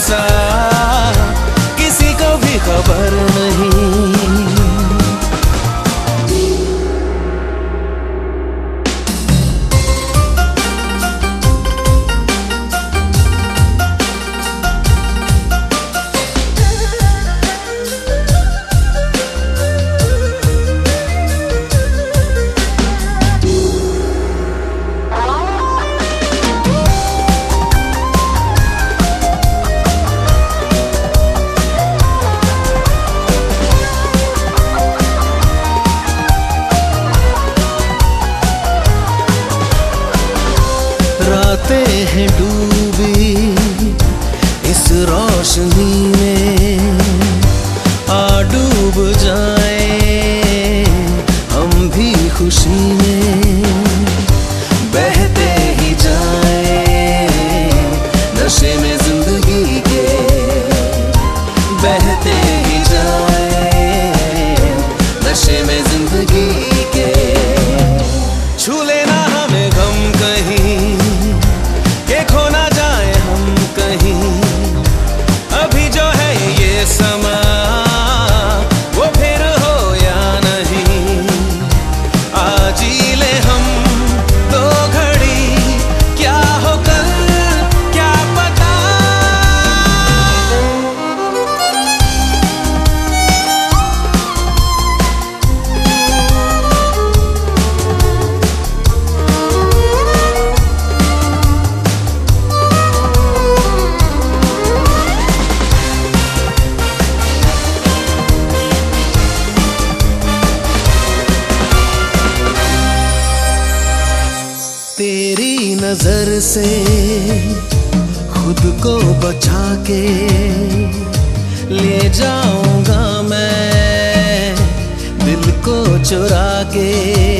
ऐसा किसी को भी खबर नहीं। रातें हैं डूबी इस रोशनी में, आ डूब जाए हम भी खुशी में, बहते ही जाए नशे में जिंदगी के, बहते ही जाए नशे में जिंदगी के। छू लेना हमें गम कहीं के खो ना जाए हम कहीं, अभी जो है ये समा वो फिर हो या नहीं। आज ही ले हम दो घड़ी, क्या हो कल क्या पता। तेरी नजर से खुद को बचा के ले जाऊंगा मैं दिल को चुरा के।